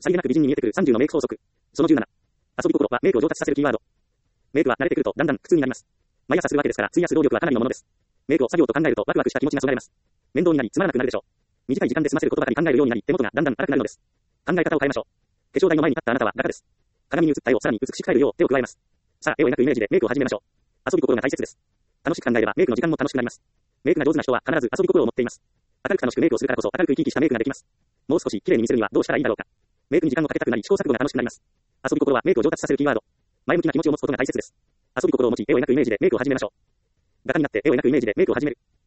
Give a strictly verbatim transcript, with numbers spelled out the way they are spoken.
さりげなく美人に見えてくるさんじゅうのメイク法則。そのじゅうなな。遊び心はメイクを上達させるキーワード。メイクは慣れてくるとだんだん苦痛になります。毎朝するわけですから、費やす労力はかなりのものです。メイクを作業と考えるとワクワクした気持ちがそがれます。面倒になりつまらなくなるでしょう。短い時間で済ませることばかり考えるようになり、手元がだんだん荒くなるのです。考え方を変えましょう。化粧台の前に立ったあなたは画家です。鏡に映った絵をさらに美しく変えるよう手を加えます。さあ、絵を描くイメージでメイクを始めましょう。遊び心が大切です。楽しく考えればメイクの時間も楽しくなります。メイクが上手な人は必ず遊び心を持っています。明るく楽しくメイクをするからこそ明るく生き生きしたメイクができます。もう少し綺麗に見せるにはどうしたらいいだろうか。メイクに時間をかけたくなり試行錯誤が楽しくなります。遊び心はメイクを上達させるキーワード。前向きな気持ちを持つことが大切です。遊び心を持ち絵を描くイメージでメイクを始めましょう。画家になって絵を描くイメージでメイクを始める。